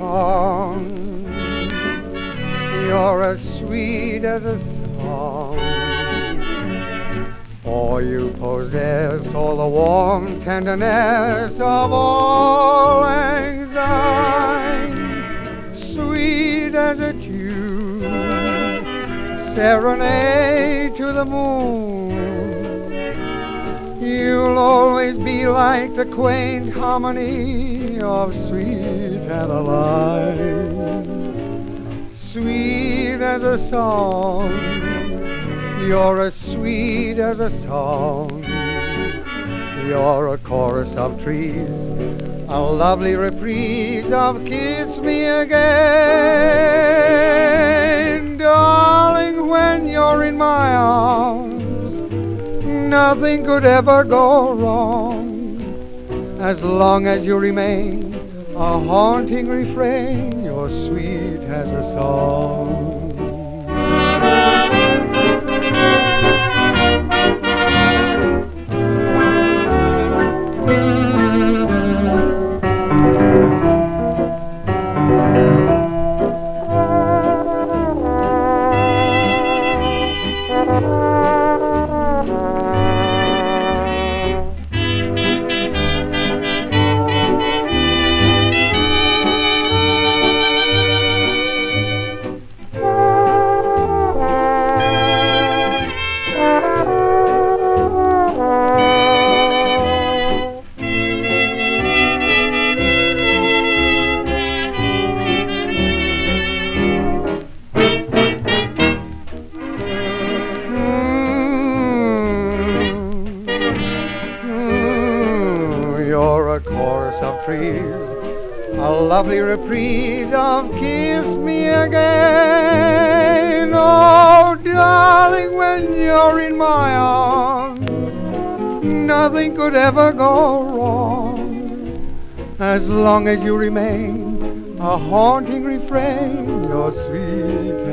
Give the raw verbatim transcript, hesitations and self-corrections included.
song. You're as sweet as a song. For you possess all the warm tenderness of all lang syne. Sweet as a tune, serenade to the moon. You'll always be like the quaint harmony of Sweet Adeline. Sweet as a song, you're as sweet as a song. You're a chorus of trees, a lovely reprise of Kiss Me Again. Darling, when you're in my arms, nothing could ever go wrong, as long as you remain a haunting refrain. You're sweet as a song. You're a chorus of trees, a lovely reprise of Kiss Me Again. Oh, darling, when you're in my arms, nothing could ever go wrong, as long as you remain a haunting refrain. You're sweet